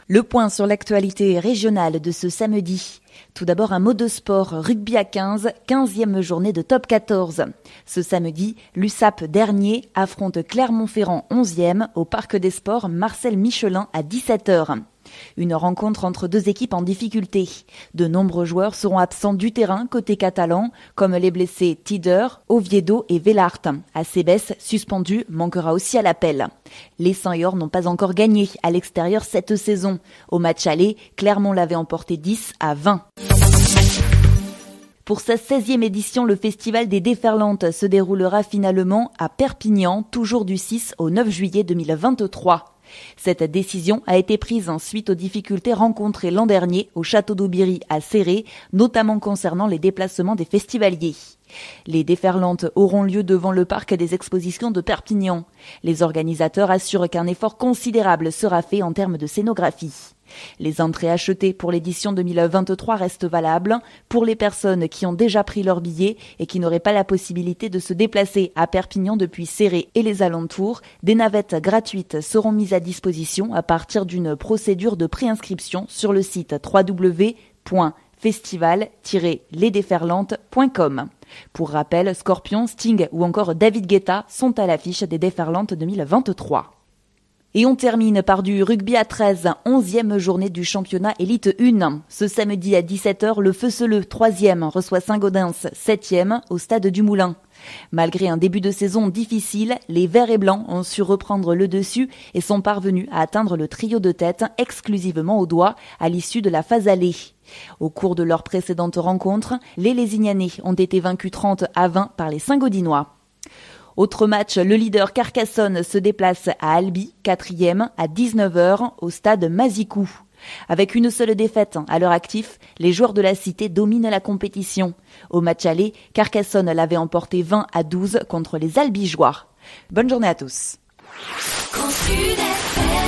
Le point sur l'actualité régionale de ce samedi. Tout d'abord un mot de sport, rugby à 15, 15e journée de top 14. Ce samedi, l'USAP dernier affronte Clermont-Ferrand 11e au Parc des Sports Marcel Michelin à 17h. Une rencontre entre deux équipes en difficulté. De nombreux joueurs seront absents du terrain côté catalan, comme les blessés Tider, Oviedo et Vellart. Acebes, suspendu, manquera aussi à l'appel. Les Saint-Yor n'ont pas encore gagné à l'extérieur cette saison. Au match aller, Clermont l'avait emporté 10-20. Pour sa 16e édition, le Festival des Déferlantes se déroulera finalement à Perpignan, toujours du 6 au 9 juillet 2023. Cette décision a été prise suite aux difficultés rencontrées l'an dernier au château d'Aubiry à Céré, notamment concernant les déplacements des festivaliers. Les déferlantes auront lieu devant le parc des expositions de Perpignan. Les organisateurs assurent qu'un effort considérable sera fait en termes de scénographie. Les entrées achetées pour l'édition 2023 restent valables pour les personnes qui ont déjà pris leur billet et qui n'auraient pas la possibilité de se déplacer à Perpignan depuis Céré et les alentours. Des navettes gratuites seront mises à disposition à partir d'une procédure de préinscription sur le site www.festival-lesdéferlantes.com. Pour rappel, Scorpion, Sting ou encore David Guetta sont à l'affiche des Déferlantes 2023. Et on termine par du rugby à 13, 11e journée du championnat Élite 1. Ce samedi à 17h, le Feuceleux, 3e, reçoit Saint-Gaudens, 7e, au stade du Moulin. Malgré un début de saison difficile, les Verts et Blancs ont su reprendre le dessus et sont parvenus à atteindre le trio de tête exclusivement au doigt à l'issue de la phase aller. Au cours de leur précédente rencontre, les Lézignanais ont été vaincus 30-20 par les Saint-Gaudinois. Autre match, le leader Carcassonne se déplace à Albi, 4e, à 19h, au stade Mazicou. Avec une seule défaite à leur actif, les joueurs de la cité dominent la compétition. Au match aller, Carcassonne l'avait emporté 20-12 contre les Albigeois. Bonne journée à tous.